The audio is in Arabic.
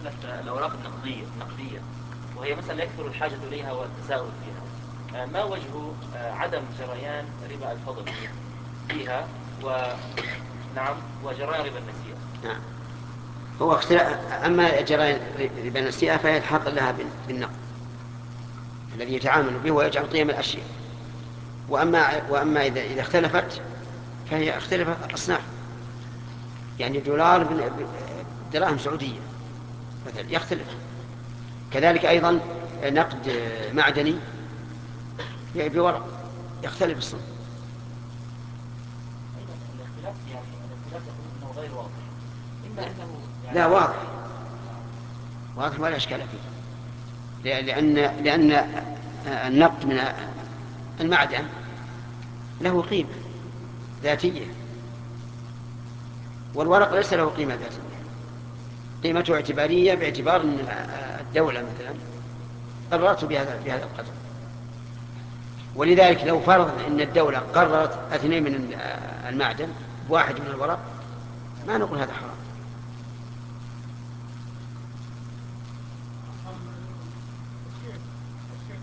مثل الأوراق النقدية وهي مثلا يكثر الحاجة إليها والتساؤل فيها، ما وجه عدم جريان ربا الفضل فيها نعم وجريان ربا النسيئة؟ نعم. هو اختلاف. أما جريان ربا النسيئة فهي الحق لها بالنقد الذي يتعامل به ويجعل قيم الأشياء. وأما إذا اختلفت فهي اختلفت أصناف، يعني دولار دراهم سعودية مثلا يختلف. كذلك أيضا نقد معدني بورق يختلف الصنف. الاختلاف يعني الاختلاف يقول انه غير واضح، اما انه يعني لا، واضح ولا إشكال فيه. لأن النقد من المعدن له قيمة ذاتية، والورق ليس له قيمة ذاتية، قيمته اعتبارية باعتبار أن الدولة مثلا قررت بهذا القدر. ولذلك لو فرض أن الدولة قررت 2 من المعدن بواحد من الورق ما نقول هذا حرام،